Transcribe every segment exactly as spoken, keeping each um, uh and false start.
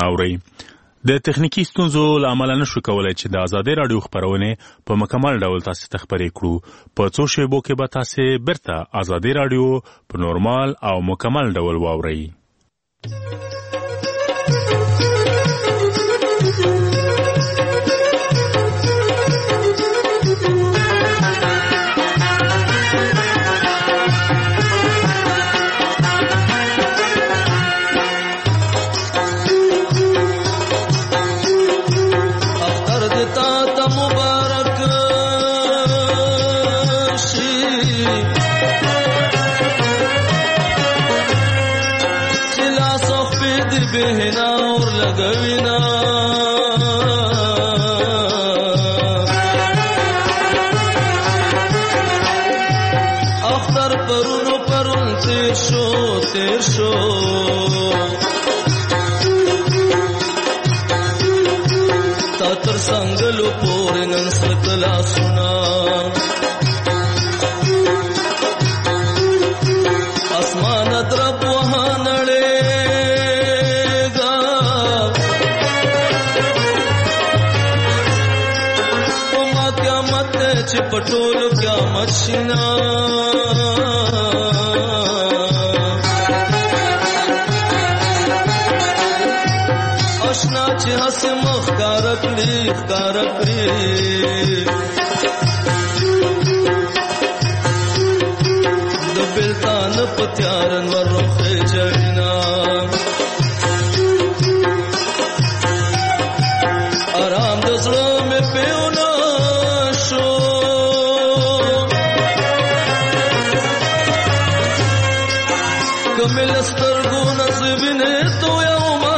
خبرونه اورئ. د تخنیکی ستونزو له امله نشو کولای چې د ازادي راډیو خبرونه په مکمل ډول تاسو ته خبرې کړو. په څو شیبو کې به تاسو برته ازادي راډیو په نورمال او مکمل ډول واورئ. بهنا اور لګوینا اختر پرونو پرون تیر شو تیر شو تا تر څنګهلو پورې نن ستلا سنا اسمان درب وهانړې چې پټولو کیا مشنا آشنا چې هس مخ کار کړی کار کړی د بلتان پتیارن ورخه چوینا آرام د زړه مې پیونه کمل سترګو نصیبینه تو یوما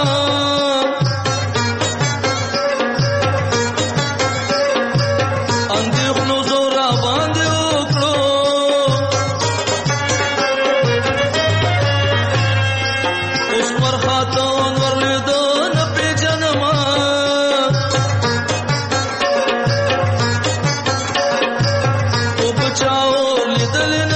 اندېخنو زورا باندې وکړو اوس ورخاتون ورلیدو نه پیژنما او بچاو لیدل نه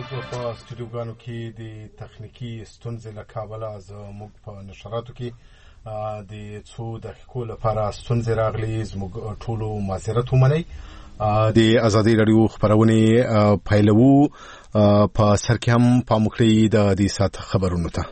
کې د تخنیکی ستونزې له کابله زه موږ په نشراتو کې د څو دقیقو لپاره ستونزې راغلي، زموږ ټولو معذرت ومنئ. د ازادي راډیو خبرونه پیلوو. په سر کې هم پام وکړئ د دې ساعت خبرونو ته.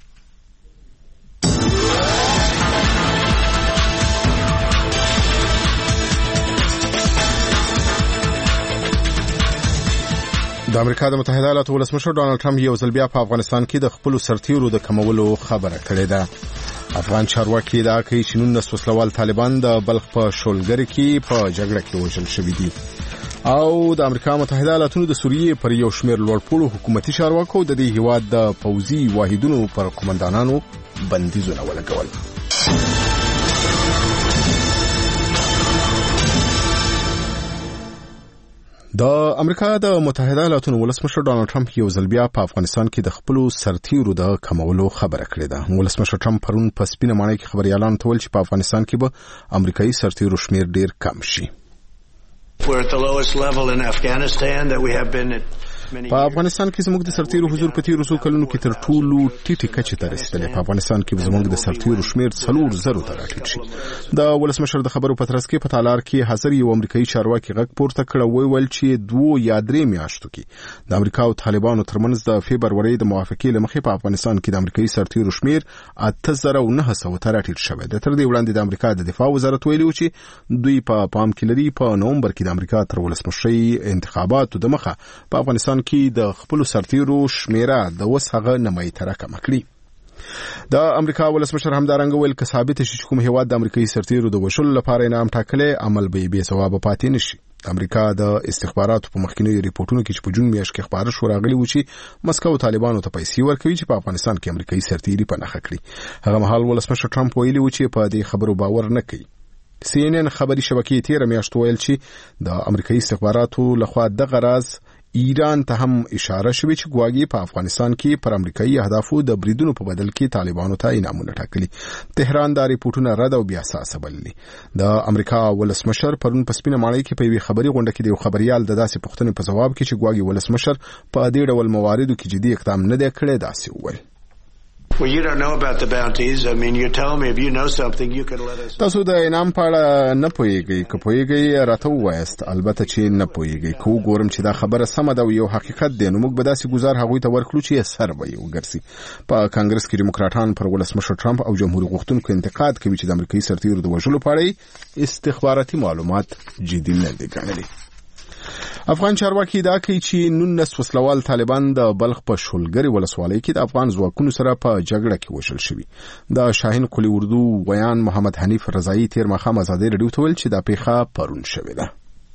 د امریکا د متحده ایالاتو ولسمشر ډانلډ ټرمپ یو ځل بیا په افغانستان کې د خپل سرتیرو د کمولو خبره کړې ده. افغان چارواکي ادعا کوي چې نولس وسلوال طالبان د بلخ په شولګر کې په جګړه کې وژل شوي دي. او د امریکا متحده ایالاتو د سوریې پر یو شمېر لوړپوړو حکومتي چارواکو د دې هیواد د پوځي واحدونو پر قومندانانو بندیزونه ولګول. د امریکا د متحده ایالاتو ولسمشر ډانلډ ټرمپ یو ځل بیا په افغانستان کې د خپل سرتیرو د کمولو خبره کړې ده. ولسمشر ټرمپ پرون په سپینه ماڼۍ کې خبريالانو ته ویل چې په افغانستان کې به امریکایي سرتیرو شمیر ډیر کم شي. We're at the lowest level in Afghanistan that we have been at. په افغانستان کې زموږ د سرتیرو حضور په تیرو څو کلونو کې تر ټولو ټیټه کچه ته رسیدلی. په افغانستان کې زموږ د سرتیرو شمیر څلور زرو ته راټیټ شي. د ولسمشر د خبرو په ترڅ کې په تالار کې حاضر یو امریکایي چارواکي غږ پورته کړ او ویل چې دوه یا درې میاشتو کې د امریکا او طالبانو ترمنځ د فبروري د موافقې لمخې په افغانستان کې د امریکایي سرتیرو شمیر اته زره و نه سوه ته راټیټ شوی. د تر دې وړاندې د امریکا د دفاع وزارت ویلي و چې دوی په پام کې لري په نومبر کې د امریکا تر ولسمشرۍ انتخاباتو د مخه په افغانستان کې د خپل سرتیرو شمیره د وسغه نمای ترکمه کړي. د امریکا ولسمشر همدارنګ ویل که ثابت شي چې کوم هیواد د امریکایي سرتیرو د وشل لپاره انعام ټاکلې عمل به بې ثواب پاتې نشي. امریکا د استخباراتو په مخکینی ریپورتونو کې چې په جون میاشت کې خبره شو راغلی و چې مسکو طالبانو ته پیسې ورکوي چې په افغانستان کې امریکایي سرتیري په نخښه کړي. هغه مهال ولسمشر ټرمپ ویلي و چې په دې خبرو باور نه کوي. سی ان ان خبري شبکې تیر میاشت ویل چې د امریکایي استخباراتو لخوا د غراز ایران ته هم اشاره شوې چې ګواګي په افغانستان کې پر امریکایي اهدافو د بریدونو په بدل کې طالبانو ته انعامونه ټاکلي. تهران دا ریپورتونه رد او بیا اساس بللي. د امریکا ولسمشر پرون په سپینه ماڼۍ کې په یوې خبري غونډه کې د یو خبريال د داسې پوښتنې په ځواب کې چې ګواګي ولسمشر په دې ډول مواردو کې جدي اقدام نه دی کړی داسې وویل. Well, you don't know about the bounties. I mean, you're telling me if you know something, you could let us know. تاسو د انعام په اړه نه پوهیږئ، که پوهیږئ راته ووایاست. البته چې نه پوهیږئ. که وګورم چې دا خبره سمه ده او یو حقیقت دی، نو موږ به داسې ګزار هغوی ته ورکړو چې سر به یې وګرځي. په کانګرس کې ډیموکراټان پر ولسمشر ټرمپ او جمهوریت غوښتونکو انتقاد کوي چې د امریکایي سرتیرو د وژلو په اړه استخباراتي معلومات جدي نه دي ګڼلي. افغان چارواکي ادعا کوي چې نولس وسلوال طالبان د بلخ په شولګری ولسوالۍ کې د افغان ځواکونو سره په جګړه کې وژل شوي. د شاهین قلی اردو ویان محمد حنیف رضایی تیر ماښام ازادي راډیو ته ویل چې دا پیښه پرون شوې ده.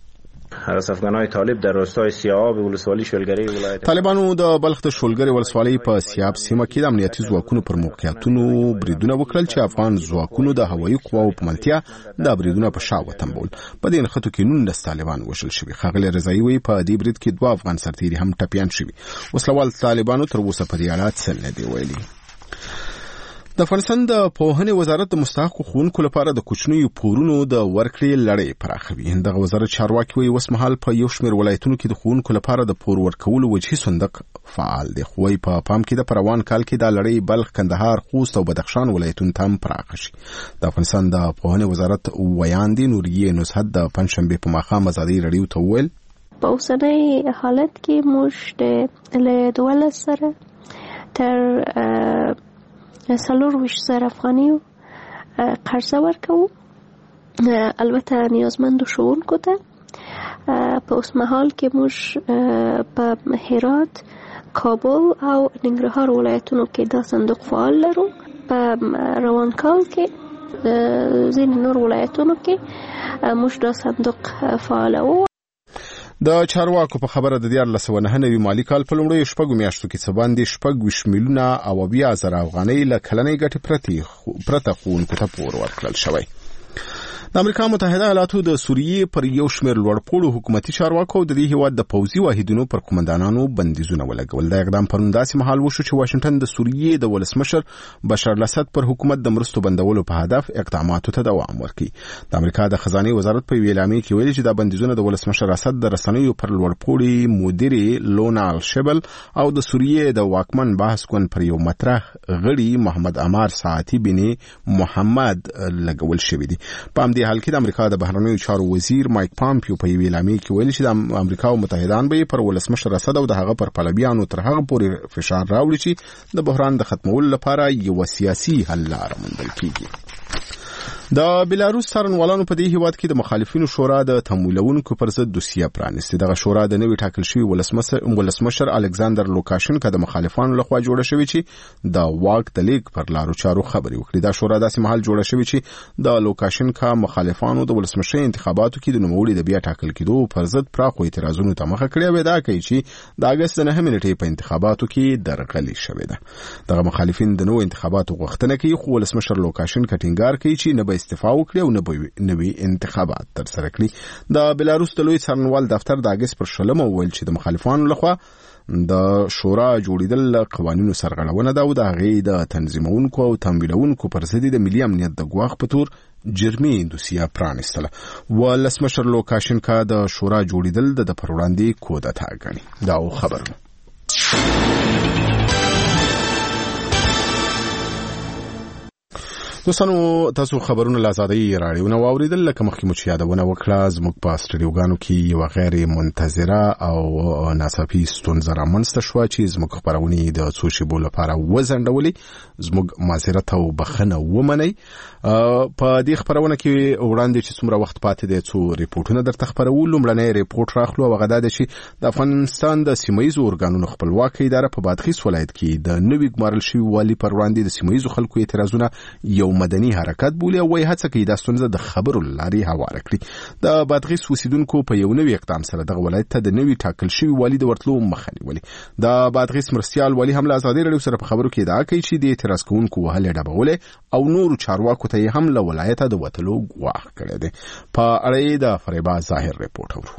از افغانای طالب در راستای سیاب ولسوالی شولګری ولایت طالبانو د بلخ د شولګری ولسوالۍ په سیاب سیمه کې د امنیتي ځواکونو پر موقعیتونو بریدونه وکړل چې افغان ځواکونو د هوایي قواو په منتیا د بریدونه په شا وتمبول. په دې نښتو کې نولس طالبان وژل شوي. ښاغلی رضایی وایي په دې برید کې دوه افغان سرتیري هم ټپیان شوي. وسلوال طالبانو تر اوسه په دې اړه څه نه دي ویلي. د افغانستان د پوهنې وزارت د مستحقو ښوونکو لپاره د کوچنیو پورونو د ورکړې لړۍ پراخوي. دغه وزارت چارواکي وایي اوس مهال په یو شمېر ولایتونو کې د ښوونکو لپاره د پور ورکولو وجهي صندوق فعال دی. خو وایي په پام کې د په روان کال کې دا لړۍ بلخ، کندهار، خوست او بدخشان ولایتونو ته هم پراخه شي. د افغانستان د پوهنې وزارت ویان دي نوریه نصحت د پنجشنبې په ماښام ازادي راډیو ته وویل په اوسنۍ حالت کې موږ له دولس سره تر سالور ویش زر افغانیو قرضه ورکوو. البته نیازمند ښوونکو ته په اوس مهال کې موږ په هرات، کابل او ننګرهار ولایتونو کې دا صندوق فعال لرو. په روان کال کې ځینې نور ولایتونو کې موږ دا صندوق فعالوو. د چارواکو په خبره د دیارلس سوه نهه نوي مالي کال په لومړیو شپږو میاشتو کې څه باندې شپږ ویشت میلیونه او اویا زره افغانۍ له کلنۍ ګټې پرته ښوونکو ته پور ورکړل شوی. د امریکا متحده ایالاتو د سوریې پر یو شمېر لوړپوړو حکومتي چارواکو د دې هیواد د پوځي واحدونو پر قومندانانو بندیزونه ولګول. دا اقدام پرون داسې مهال وشو چې واشنګټن د سوریې د ولسمشر بشار الاسد پر حکومت د مرستو بندولو په هدف اقداماتو ته دوام ورکړي. د امریکا د خزانه وزارت په اعلامیه کې ویلي چې دا بندیزونه د ولسمشر اسد د رسنیو پر لوړپوړي مدیر لونا الشبل او د سوریې د واکمن بحث کون پر یو مطرح غړي محمد عمار ساعتی بن محمد لګول شوی دی. په همدې حال کې د امریکا د بهرنیو چارو وزیر مایک پامپیو په یوه اعلامیه کې ویلي چې د امریکا او متحدان به پر ولسمشر اسد او د هغه پر پلویانو تر هغه پورې فشار راوړي چې د بحران د ختمولو لپاره یو سیاسي حل لاره موندل کیږي. د بلاروس څارنوالانو په دې هیواد کې د مخالفینو شورا د تمویلونکو پر ضد دوسیه پرانیستې. دغه شورا د نوي ټاکل شوی ولسمشر ولسمشر الکساندر لوکاشنکو د مخالفانو لخوا جوړه شوې چې د واک د لیک پر لارو چارو خبري وکړي. دا شورا داسې مهال جوړه شوې چې د لوکاشنکو مخالفانو د ولسمشر انتخاباتو کې د نوموړي د بیا ټاکل کېدو پر ضد پراخو اعتراضونو ته مخه کړې وې. دا کوي چې د اگست د نهمې نیټې په انتخاباتو کې درغلي شوې ده. دغه مخالفین د نوو انتخاباتو غوښتنه کوي، خو ولسمشر لوکاشنکو ټینګار کوي چې نه به استعفا وکړي او نوي انتخابات ترسره کړي. د بلاروس د لوی څارنوال دفتر د اگست پر شلمه وویل چې د مخالفانو لخوا د شورا جوړیدل قوانینو سرغړونه ده او د هغې د تنظیمونکو او تمویلونکو پر ضد د ملي امنیت د ګواښ په تور جرمي دوسیه پرانیستله. ولسمشر لوکاشنکو د شورا جوړیدل د پر وړاندې کودتا ګڼي. دا خبرونه دوستانو، تاسو خبرونه له آزادۍ راډیو نه واوریدل. لکه مخکې مو چې یادونه وکړه، زموږ په سټډیوګانو کې یو غیر منتظره او ناڅاپي ستونزه رامنځته شوه چې زموږ خبرونه د څو شیبو لپاره وځنډولې. زموږ معذرت او بخښنه ومنئ. په دې خبرونه کې وړاندې چې څومره وخت پاتې دی څو ریپورټونه درته خبرو. لومړنی ریپورټ راخلو، هغه دا دی چې د افغانستان د سیمهییزو ارګانونو خپلواکه اداره په بادغیس ولایت کې د نوي ګمارل شوي والي پر وړاندې د سیمهییزو خلکو اعتراضونه یو مدني حرکت بولي او وايي هڅه کوي د ستونزې د خبرو لارې هواره کړي. د بادغیس اوسیدونکو په یو نوي اقدام سره دغه ولایت ته د نوي ټاکل شوي والي د ورتلو مخه نیولې. د بادغیس مرستیال والي هم له ازادۍ راډیو سره په خبرو کې ادعا کوي چې د اعتراض کوونکو وهلې ډبولې او نورو چارواکو ته هم له ولایته د وتلو ګواښ کړی دی. په اړه د فریبا ظاهر ریپورټ اورو.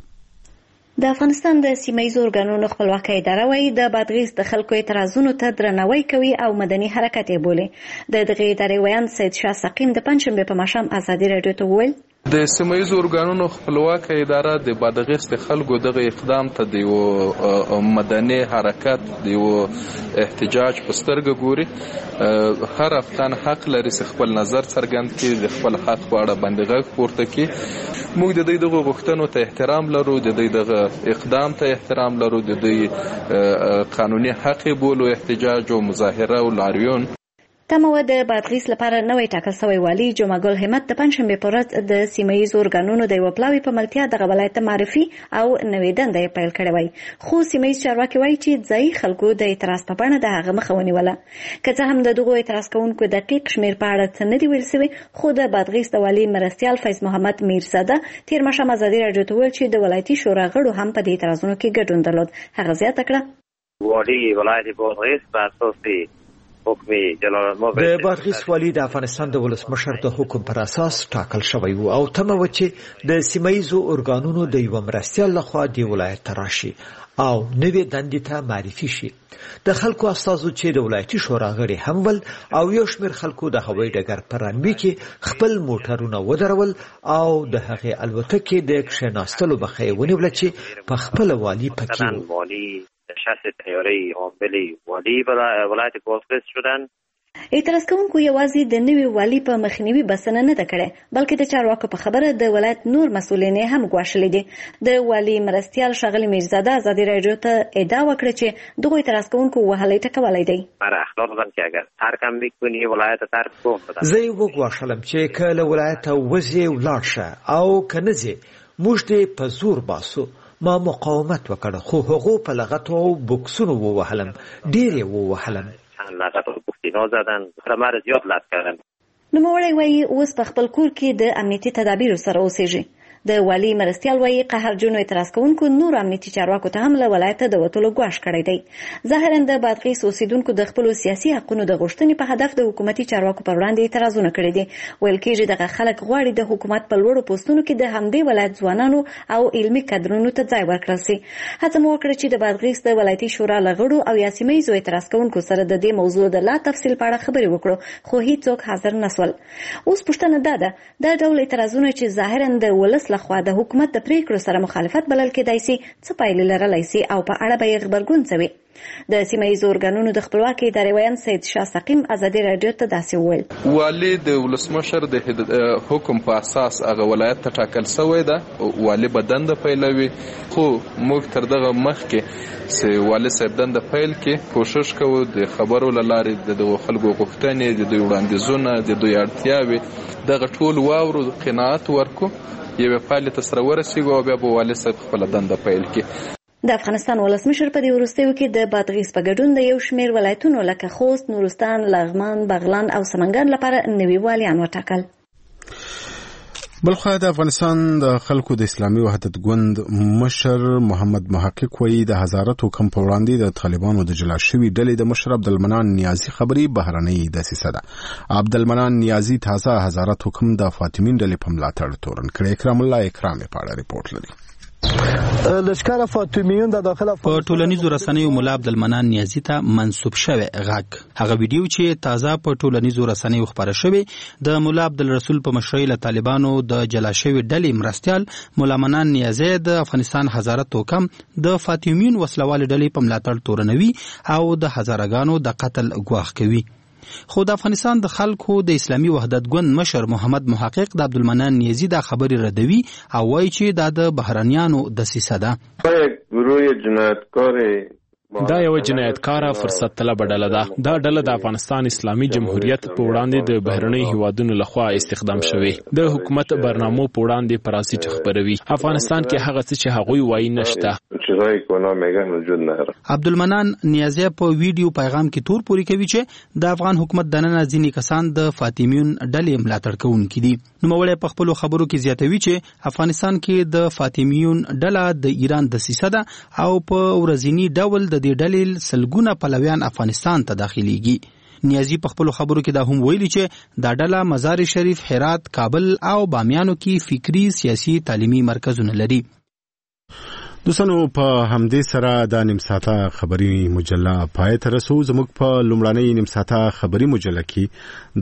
د افغانستان د سیمهییزو ارګانونو خپلواکه اداره وايي د بادغیس د خلکو اعتراضونو ته درناوی کوي او مدني حرکت یې بولي. د دغه ادارې ویاند سید شاه سقیم د پنځشنبه په ماښام ازادي راډیو ته وویل د سیمهییزو ارګانونو خپلواکه اداره د بادغیس د خلکو دغه اقدام ته د یو مدني حرکت د یو احتجاج په سترګه ګوري. هر افغان حق لري چې خپل نظر څرګند کړي، د خپل حق په اړه باندې غږ پورته کړي. موږ د دې دغه غوښتنو ته احترام لرو، د دې دغه اقدام ته احترام لرو، د دې قانوني حق بولو احتجاج او مظاهره او لاریون. تمه د بادغیس لپاره نوې ټاکل شوی والی جمعه ګل همت د پنځشنبه په ورځ د سیمهییزو ارګانونو د یو پلاوي په ملتیا دغه ولایت ته معرفي او نوې دنده یې پیل کړې وای. خو سیمهییز چارواکي وایي چې ځایي خلکو د اعتراض په بڼه د هغه مخه ونیوله. که څه هم د دغو اعتراض کوونکو دقیق شمیر په اړه څه نه دي ویل شوي، خو د بادغیس د والي مرستیال فیض محمد میرزاده تیر ماښام ازادي راډیو ته ویل چې د ولایتي شورا غړو هم په دې اعتراضونو کې ګډون درلود. هغه زیاته کړه والي ولایت بادغیس په اساس د بادغیس والي د افغانستان د ولسمشر د حکم پر اساس ټاکل شوی و او تمه و چې د سیمهییزو ارګانونو د یو مرستیال لخوا د ولایت ته راشي او نوې دندې ته معرفي شي. د خلکو استازو چې د ولایتي شورا غړي هم ول او یو شمېر خلکو د هوایي ډګر په رنوي کې خپل موټرونه ودرول او د هغې الوتکې د کښېناستلو مخه یې ونیوله چې په خپله والي پکې شخص تیاری عاملی والی ولایت بادغیس شدن. اعتراض کوونکو یوازې د نوي والي په مخنیوي بسنه نه ده کړې، بلکې د چارواکو په خبره د ولایت نور مسؤلین هم ګواښلي دي. د والي مرستیال ښاغلي میرزاده ازادي راډیو ته ادعا وکړه چې دغو اعتراض کوونکو وهلی ټکولی دی. برای اخلاق دادن که اگر ترک هم میکنی ولایت ترک کن بدن. زه یې وګواښلم چې که له ولایته وځې ولاړ شه او که نه ځې موږ دې په زور باسو. ما مقاومت وکړ، خو هغو په لغتو او بوکسونو ووهلم، ډېر یې ووهلم. لغت او بوکسینو زدن، خرمر زیاد لات کردن. نوموړی وایي اوس په خپل کور کې د امنیتي تدابیرو سره اوسېږي. د والي مرستیال وایي قهرجنو اعتراض کوونکو نور امنیتي چارواکو ته هم له ولایته د وتلو ګواښ کړی دی. ظاهرا د بادغیس اوسیدونکو د خپلو سیاسي حقونو د غوښتنې په هدف د حکومتي چارواکو پر وړاندې اعتراضونه کړي دي. ویل کېږي دغه خلک غواړي د حکومت په لوړو پوستونو کې د همدې ولایت ځوانانو او علمي کادرونو ته ځای ورکړل شي. هڅه مو وکړه چې د بادغیس د ولایتي شورا له غړو او یا سیمه ییزو اعتراض کوونکو سره د دې موضوع د لا تفصیل په اړه خبرې وکړو، خو هیڅوک حاضر نسول. اوس پوښتنه دا ده، دا ډول اعتراضونه چې ظاهرا د ولس لخوا د حکومت د پریکړو سره مخالفت بلل کېدای شي، څه پایلې لرلی شي او په اړه به یې غبرګون څه وي؟ د سیمه ییزو ارګانونو د خپلواکۍ ادارې ویان سید شاه سقیم ازادي راډیو ته داسې وویل: والي د ولسمشر د حکم په اساس هغه ولایت ته ټاکل شوی ده، والي به دنده پیلوي، خو موږ تر دغه مخکې چې والي صاحب دنده پیل کړي کوشش کوو د خبرو له لارې د دغو خلکو غوښتنې، د دوی وړاندیزونه، د دوی اړتیاوې دغه ټول واورو، قناعت ورکړو، یوې پایلې ته سره ورسېږو او بیا به والي صاحب خپله دنده پیل کړي. د افغانستان ولسمشر په دې وروستیو کې د بادغیس په ګډون د یو شمېر ولایتونو لکه خوست، نورستان، لغمان، بغلان او سمنګان لپاره نوي والیان وټاکل. بلخوا د افغانستان د خلکو د اسلامي وحدت ګوند مشر محمد محقق وایي د هزاره توکم په وړاندې د طالبانو د جلا شوي ډلې د مشر عبدالمنان نیازي خبري بهرنۍ دسیسه ده. عبدالمنان نیازي تازه هزاره توکم د فاطمین ډلې په ملاتړ تورن کړی. اکرام الله اکرامي په اړه ریپورت لري. لشکره فاطمیون د داخله په ټولنیزو رسنیو مولا عبدالمنان نیازي ته منسوب شوی غږ، هغه ویډیو چې تازه په ټولنیزو رسنیو خپاره شوی د مولا عبدالرسول په مشرۍ له طالبانو د جلا شوي ډلې مرستیال مولا منان نیازي د افغانستان هزاره توکم د فاطمیون وسلوالې ډلې په ملاتړ تورنوي او د هزارهګانو د قتل ګواښ کوي. خو د افغانستان د خلکو د اسلامي وحدت ګوند مشر محمد محقق د عبدالمنان نیازي دا خبرې ردوي او وایي چې دا د بهرنیانو دسیسه ده. گروه جنایتکار دا یو جنایتکاره فرصت طلب ډله ده. دا ډله د افغانستان اسلامي جمهوریت په وړاندې د بهرنۍ هیوادونو لخوا استخدام شوی، د حکومت برنامو په وړاندې پراسیټ خبروي. افغانستان کې هغه څه چې هغوی وایي نشته. عبدالمنان نیازي په ویډیو پیغام کې تور پوري کوي چې د افغان حکومت دننه ځینې کسان د فاطمیون ډلې ملاتړ کوونکي دي. نوموړی په خپلو خبرو کې زیاتوي چې افغانستان کې د فاطمیون ډله د ایران دسیسه ده او په ورځني ډول د دې ډلې سلګونه پلویان افغانستان ته داخليږي. نیازي په خپلو خبرو کې دا هم ویلي چې دا ډله مزار شریف، هرات، کابل او بامیانو کې فکری، سیاسي، تعلیمي مرکزونه لري. دوستانو په همدې سره د نیم ساعته خبري مجله پای ته رسو. زموږ په لومړنۍ نیم ساعته خبري مجله کې